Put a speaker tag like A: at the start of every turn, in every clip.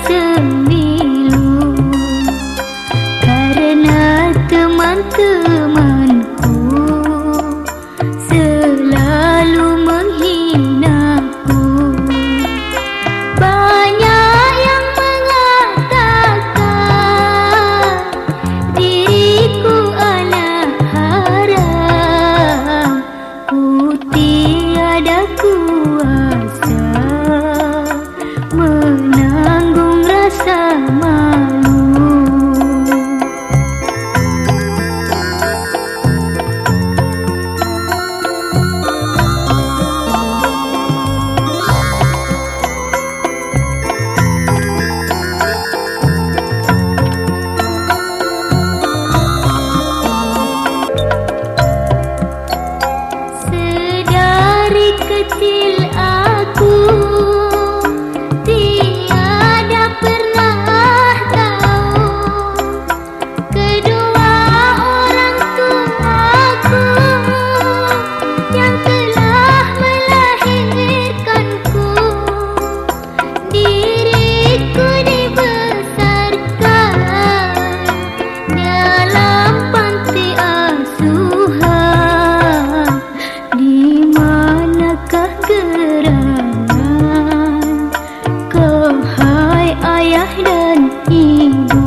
A: sembilu, karena teman-temanku selalu menghinaku. Banyak yang mengatakan diriku anak haram, ku tiada kuasa menanggung rasa malu. Sedari kecil aku tiada pernah tahu kedua orang tuaku yang telah melahirkanku. Diriku dibesarkan dalam panti asuhan. Di manakah gerangan kau, hai ayah dan ibu?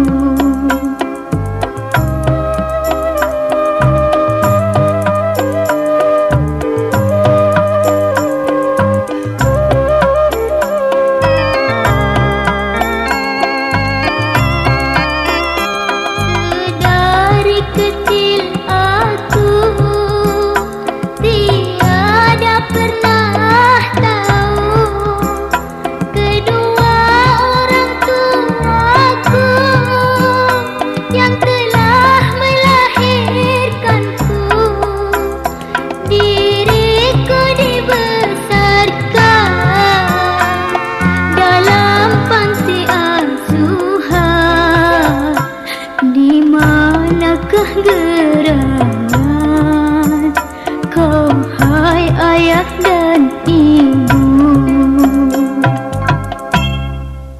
A: Sedari kecil aku tiada pernah tahu kedua orang tuaku yang telah melahirkanku. Diriku dibesarkan dalam panti asuhan. Di manakah gerangan